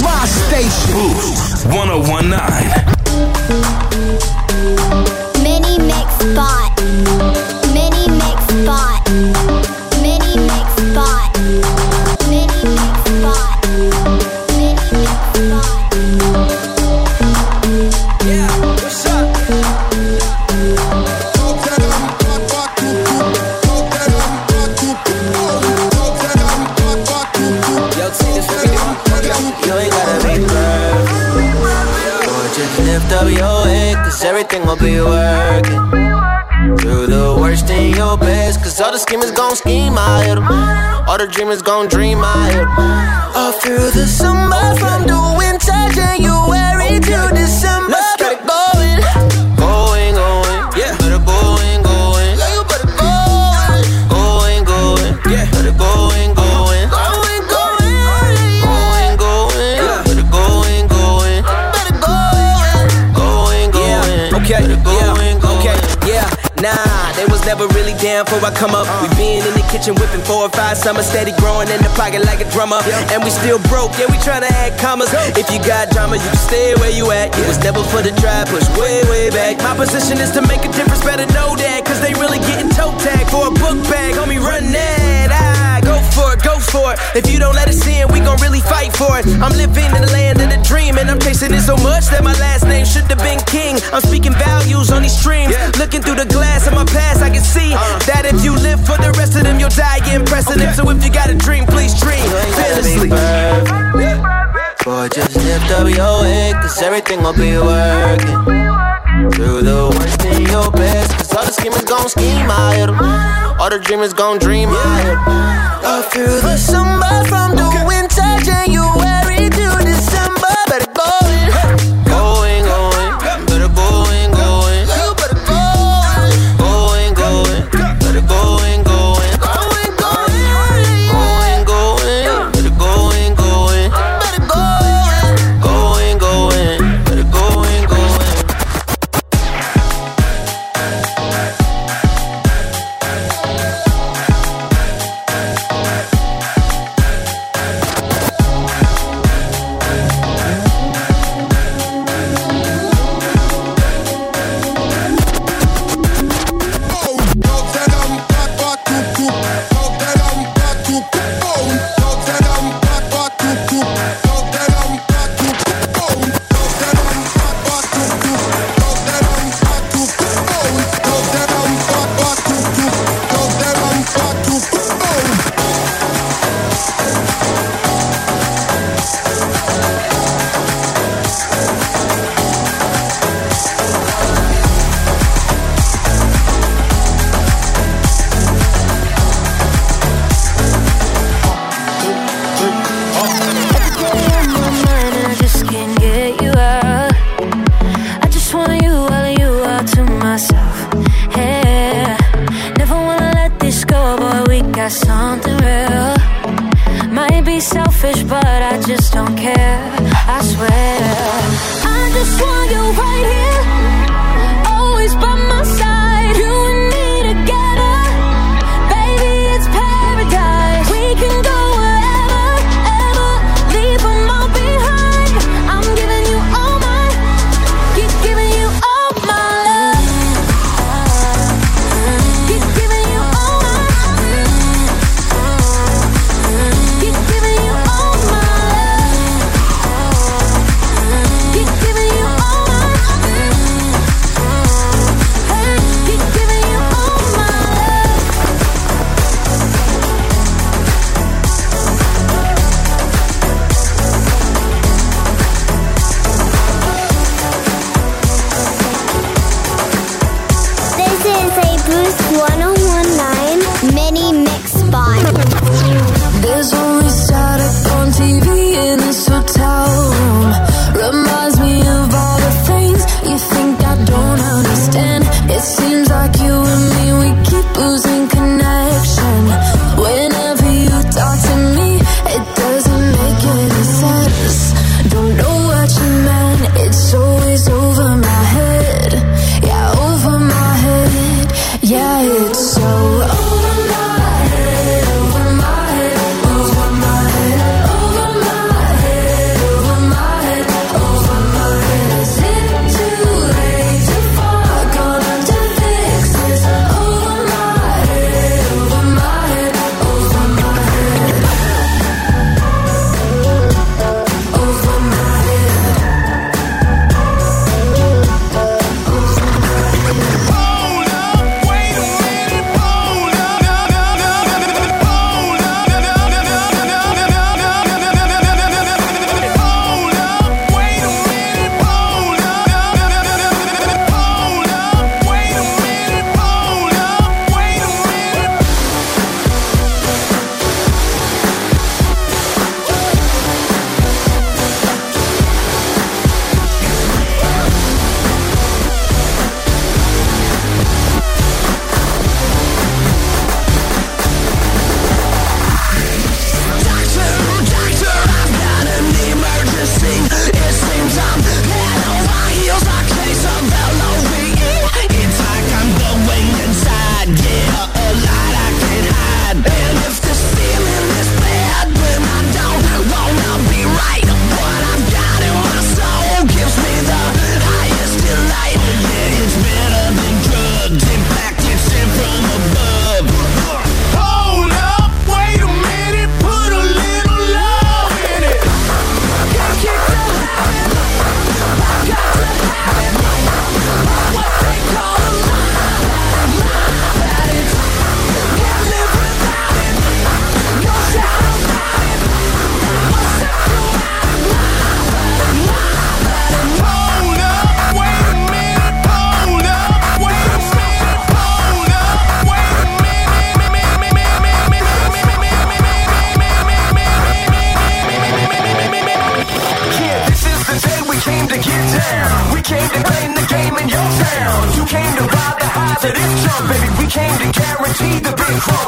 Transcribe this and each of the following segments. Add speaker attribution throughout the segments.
Speaker 1: my station.
Speaker 2: Boost 1019.
Speaker 3: Mini mix spot. Mini mix spot. Mini mix spot. Mini mix spot. Mini mix spot.
Speaker 4: Yeah, what's up? Yo, see this what we do?
Speaker 5: You ain't gotta be perfect. Lord, just lift up your head, cause everything will be working. Do the worst in your best, cause all the schemers gon' scheme, I hit 'em. All the dreamers gon' dream, I hit 'em. All through the summer, from the winter, January to December. Let's get it going. Going, yeah. Better going. Yeah, you better going. Going, yeah. Better going. Going, yeah. Better going. Better going.
Speaker 4: Okay, yeah. Nah, they was never really down before I come up. We been in the kitchen whipping 4 or 5 summers, steady growing in the pocket like a drummer. And we still broke, yeah, we tryna add commas. If you got drama, you can stay where you at. It was never for the try, push way back. My position is to make a difference, better know that. Cause they really getting toe tagged for a book bag. Homie, run that, go for it. If you don't let us in, we gon' really fight for it. I'm living in the land of the dream, and I'm chasing it so much that my last name should've been King. I'm speaking values on these streams, looking through the glass of my past, I can see that if you live for the rest of them, you'll die getting precedent. So if you got a dream, please dream fearlessly.
Speaker 5: Boy, just lift up your head, cause everything will be working. Do the worst in your best, cause all the schemers gon' scheme, I hit 'em. All the dreamers gon' dream, I hit 'em. All through the summer, from the winter, January to December. Better going. Better going. You better going. Better going. Better going. Better going.
Speaker 6: Something real. Might be selfish, but I just don't care. I swear. I just want you right here, always by my side. You and me together, baby, it's paradise. We can go wherever, ever, leave them all behind. I'm giving you all my, keep giving you all my love. Keep giving you all my. Keep giving you all my love.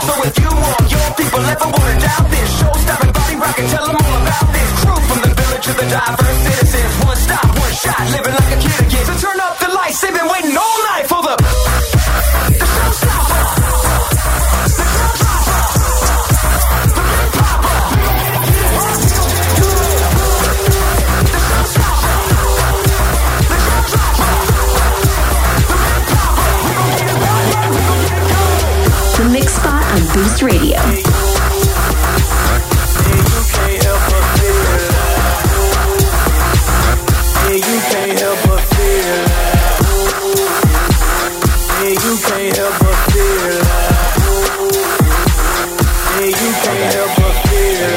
Speaker 1: So if you want your people ever wanna doubt this, show-stopping body rockin', tell them all about this. Crew from the village to the diverse citizens. One stop, one shot, living like a kid again. So turn up the lights, they've been waiting all night for the showstopper.
Speaker 7: The Mix Spot on Boost Radio.
Speaker 5: You can't help but feel. Yeah, you can't help but feel. Yeah, you can't help but feel.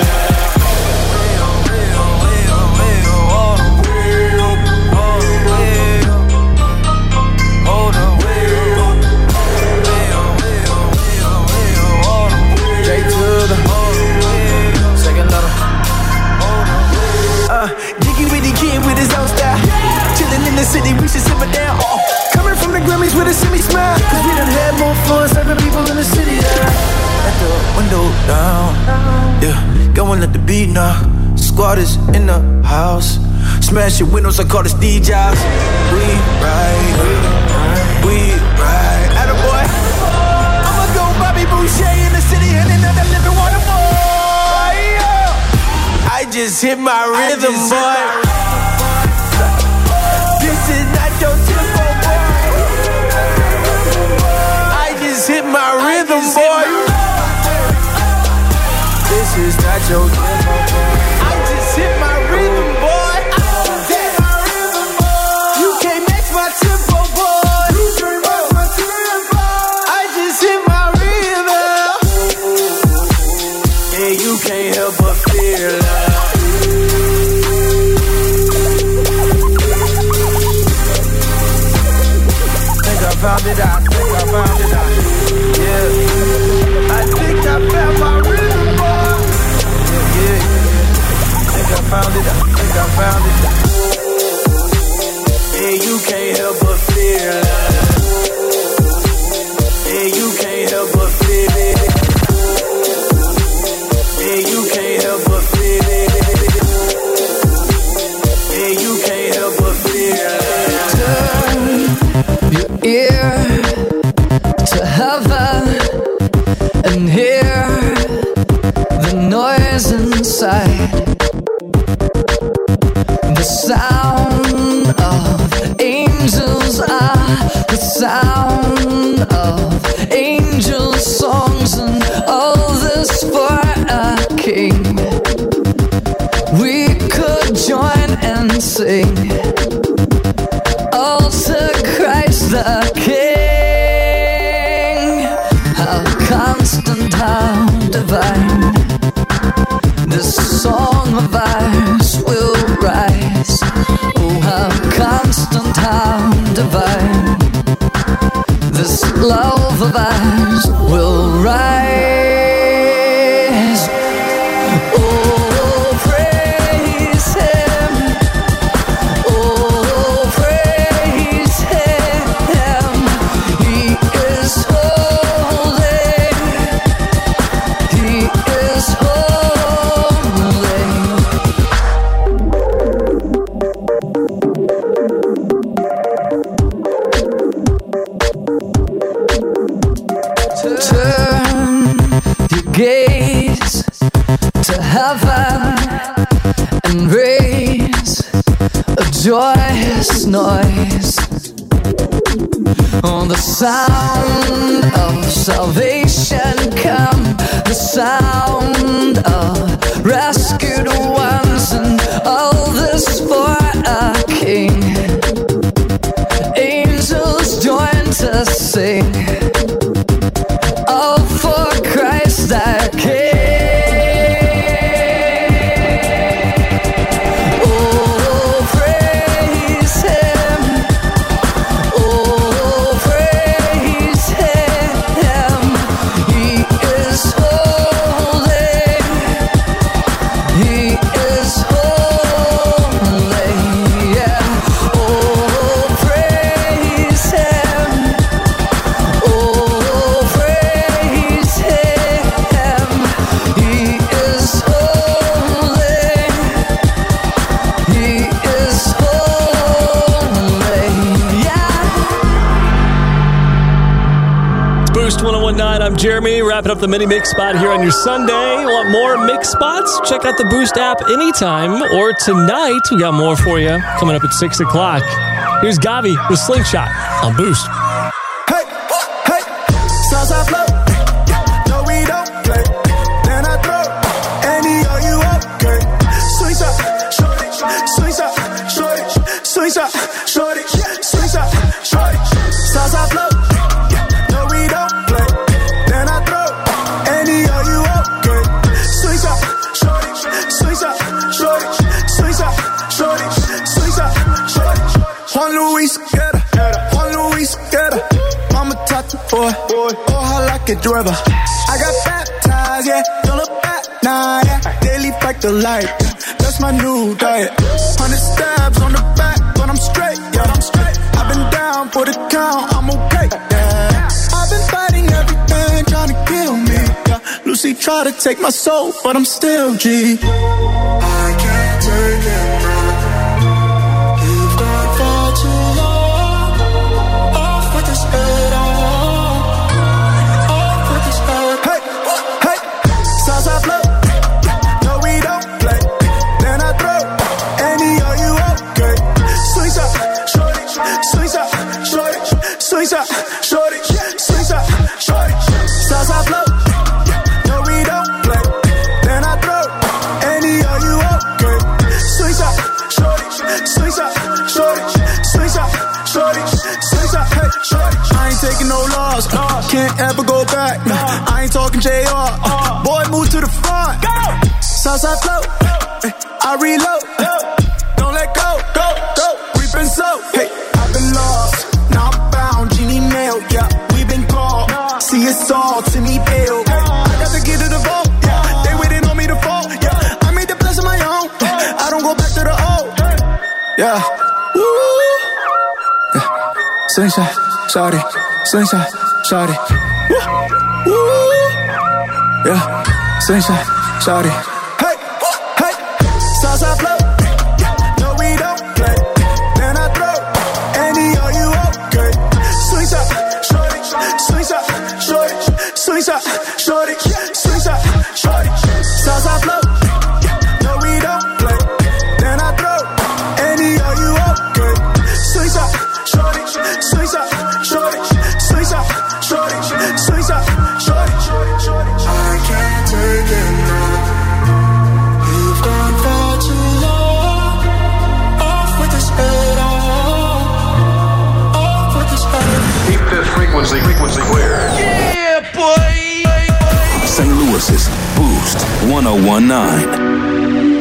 Speaker 1: City, we should simmer down. Coming from the Grammys with a semi-smile, cause we done had more fun serving people in the city. At the window down, yeah, going at the beat now. Squad is in the house, smashing windows, I call this D-Jobs. We ride, attaboy. I'ma go Bobby Boucher in the city, and another living water boy. I just hit my rhythm, boy. This is not your tempo, boy. I just hit my rhythm, boy. This is not your tempo, boy. I just hit my rhythm, boy. You can't match my tempo, boy. I just hit my rhythm. Yeah, you can't help but feel love. Found it out, I think I found it out. Yeah, I think I found my rhythm, boy. Yeah. Think I found it out, think I found it out. Yeah, you can't help but feel love. Yeah, you can't help but feel it. Yeah, you can't help but feel it. Yeah, you can't help but feel it.
Speaker 8: Your ear to heaven and hear the noise inside. The sound of angels are the sound of angels' songs, and all this for a king. We could join and sing. All to Christ the King. How constant, how divine. This song of ours will rise. Oh, how constant, how divine. This love of ours will rise. Oh, praise Him. Oh, praise Him. He is holy. He is holy. Turn your gaze to heaven and raise a joyous noise. On the sound of salvation come, the sound of rescued ones, and all this for a king. Angels join to sing, all for Christ our King. He is holy.
Speaker 9: I'm Jeremy, wrapping up the mini mix spot here on your Sunday. Want more mix spots? Check out the Boost app anytime, or tonight we got more for you coming up at 6 o'clock. Here's Gavi with Slingshot on Boost.
Speaker 1: Hey, hey, Southside flow. No, we don't play. Then I throw any, are you okay? Swing shot, shorty, swing shot, shorty, swing shot, shorty, swing shot, shorty. Southside flow. No, we don't play. Then I throw any, are you okay? Swing shot, shorty, swing shot, shorty, swing shot, shorty, swing shot, shorty. Juan Luis Guerra, Juan Luis Guerra. Mama taught the boy, ojalá que llueva. I got baptized, yeah, don't look back, nah, yeah. Daily back to life, that's my new diet. 100 stabs on the back, but I'm straight, yeah, I'm straight. I've been down for the count, I'm okay, yeah. I've been fighting everything, trying to kill me, yeah. Lucy tried to take my soul, but I'm still G. I can't take it now. You've gone far too long. Off with this head on. Off with this head. Hey, hey, Southside flow. No, we don't play. Then I throw any, are you okay? Swing shot, shorty, swing shot, shorty, swing shot, shorty, swing shot, shorty. Southside flow. No, we don't play. Then I throw any, are you okay? Swing shot, shorty, swing shot, shorty, swing shot, shorty, swing shot, hey, shorty. I ain't taking no loss, can't ever go back. I ain't talking JR. Boy, move to the front. Southside flow, I reload. Don't let go, go, go. We've been so, hey, I've been lost. Now I'm bound, Genie Mail, yeah. We've been called. See it's all to me, bail. I got the key to the vault, yeah. They waiting on me to fall, yeah. I made the bless of my own. I don't go back to the old, yeah. Woo. Yeah. Slingshot, shawty, slingshot, shawty. Woo. Woo. Yeah. Slingshot, shawty. Hey, hey. Southside flow. No, we don't play. Then I throw any, are you okay? Swing shot, shorty, swing shot, shorty, swing shot, shorty, swing shot, shorty. Southside flow. No, we don't play. Then I throw any, are you okay? Swing shot, shorty, swing shot, shorty, swing shot, shorty, swing shot, shorty, shorty. I can't take it now. You've gone far too long. Off with this head on. Off with this head.
Speaker 2: Keep this frequency clear.
Speaker 1: Yeah, boy.
Speaker 2: St. Louis's Boost 1019.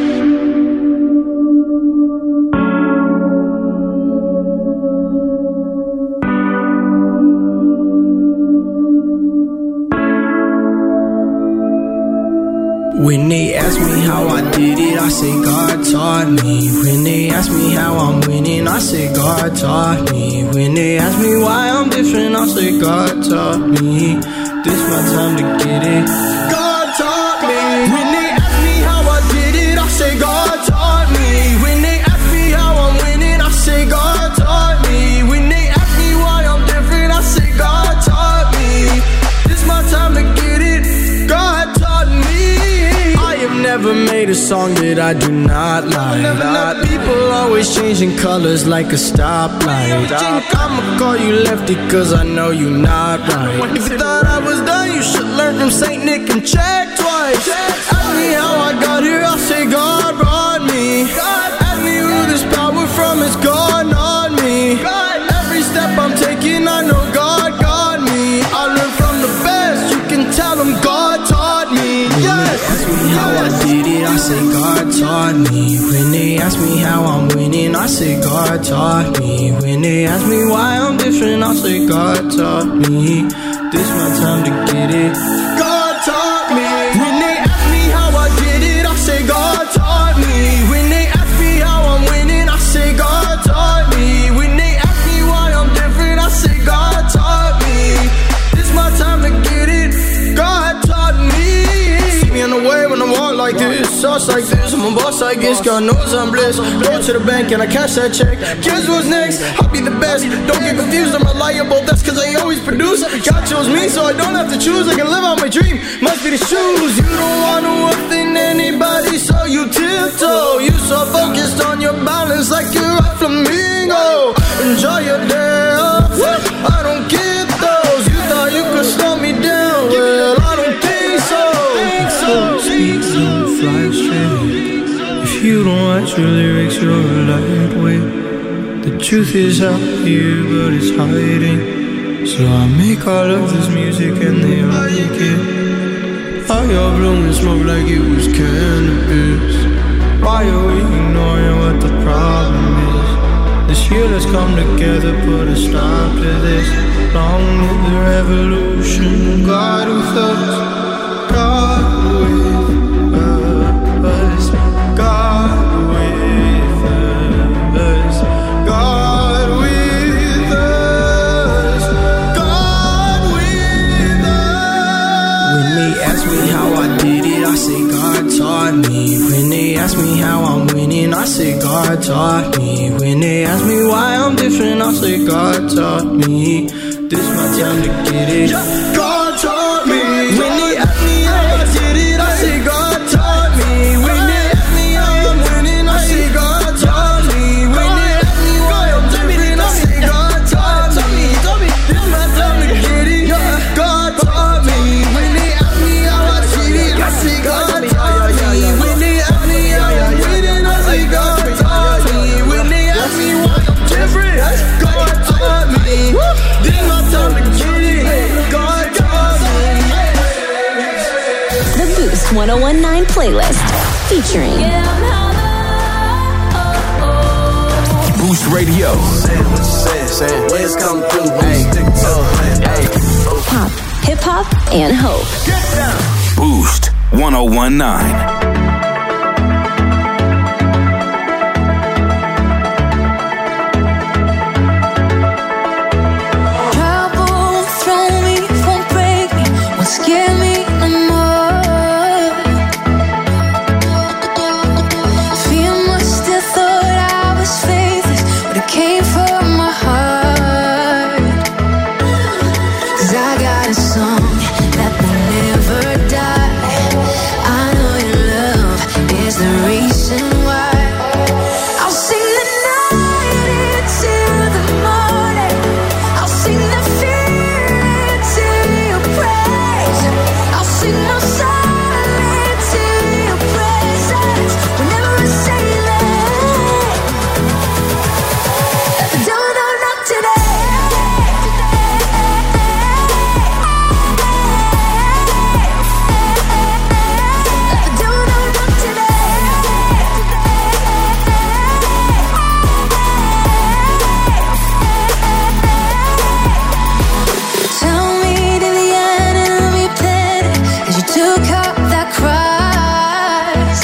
Speaker 10: When they ask me how I did it, I say God taught me. When they ask me how I'm winning, I say God taught me. When they ask me why I'm different, I say God taught me. This my time to get it. God taught me. When they ask me how I did it, I say God taught me. When they ask me how I'm winning, I say God taught me. When they ask me why I'm different, I say God taught me. This my time to get it. God taught me. I have never made a song that I do not like. People always changing colors like a stoplight. I'ma call you lefty cause I know you not right. If you thought I was done, you should learn from Saint Nick and check twice. Ask me how I got here, I'll say God brought me. Ask me who this power from is gone on me. Every step I'm taking, I know God got me. I learned from the best, you can tell them God taught me. Yes. Ask me how I did it, I say God taught me. When they ask me how I'm winning, I say God taught me. When they ask me why I'm different, I say God taught me. This my time to get it. God taught me. When they ask me how I did it, I say God taught me. When they ask me how I'm winning, I say God taught me. When they ask me why I'm different, I say God taught me. This my time to get it. God taught me. See me on the way when I walk like this, sauce like this. I'm a boss, I get miss, God knows I'm blessed. Go to the bank and I cash that check. Guess what's next? I'll be the best. Don't get confused, I'm reliable. That's cause I always produce. God chose me so I don't have to choose. I can live out my dream. Must be the shoes. You don't want to offend anybody, so you tiptoe. You so focused on your balance like you're a flamingo. Enjoy your day off. I don't get those. You thought you could slow me down. Well, I don't think so. Fly straight. If you don't write your lyrics, you're a lightweight. The truth is out here, but it's hiding. So I make all of this music and they like it. All y'all blowing smoke like it was cannabis. Why are we ignoring what the problem is? This year let's come together, put a stop to this. Long live the revolution, God with us, God with us, God with us, God with us, God with us. When they ask me how I did it, I say God taught me. When they ask me how I'm winning, I say God taught me. When they ask me why I'm different, I say God taught me. This my time to get it. God taught me. When they ask me how I did it, I say God taught me. When they ask me how I'm winning, I say God taught me. When they ask me why I'm different, I say God taught me. This my time to get it. God taught me. When they ask me how I did it, I say God taught me. When they ask me how I'm winning, I say God taught me. When they ask me why I'm different, God taught me. This my time to get it. God taught me.
Speaker 7: The Boost 1019 playlist featuring
Speaker 2: Boost Radio.
Speaker 5: Let's come through.
Speaker 7: pop, hip hop, and hope.
Speaker 2: Boost 1019.
Speaker 6: Scare me no more. Fear must have thought I was faithless, but it came from my heart. 'Cause I got a song that will never die. I know your love is the reason why. I'll sing the night into the morning. I'll sing the fear into your praise. I'll sing my song into your presence. Whenever I say that, let the devil know not today. Let the devil know not today. Tell me did the enemy plan it as you took up that cross?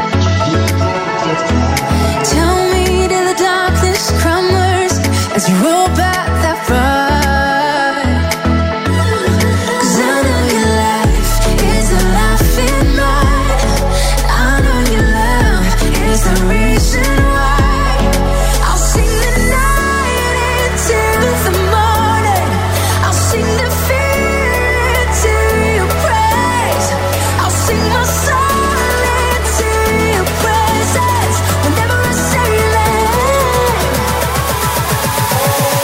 Speaker 6: Tell me did the darkness crumble as you roll back that rod? 'Cause I know your life is a life in mine. I know your love is the reason why. I'll sing the night into the morning. I'll sing the fear into your praise. I'll sing my song into your presence. Whenever I say that,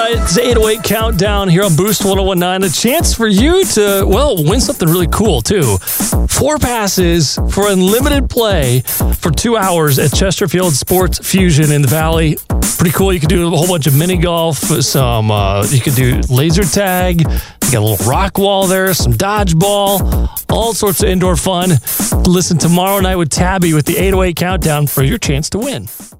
Speaker 9: right, it's the 808 Countdown here on Boost 1019. A chance for you to, win something really cool, too. 4 passes for unlimited play for 2 hours at Chesterfield Sports Fusion in the Valley. Pretty cool. You can do a whole bunch of mini golf, you could do laser tag, you got a little rock wall there, some dodgeball, all sorts of indoor fun. Listen tomorrow night with Tabby with the 808 Countdown for your chance to win.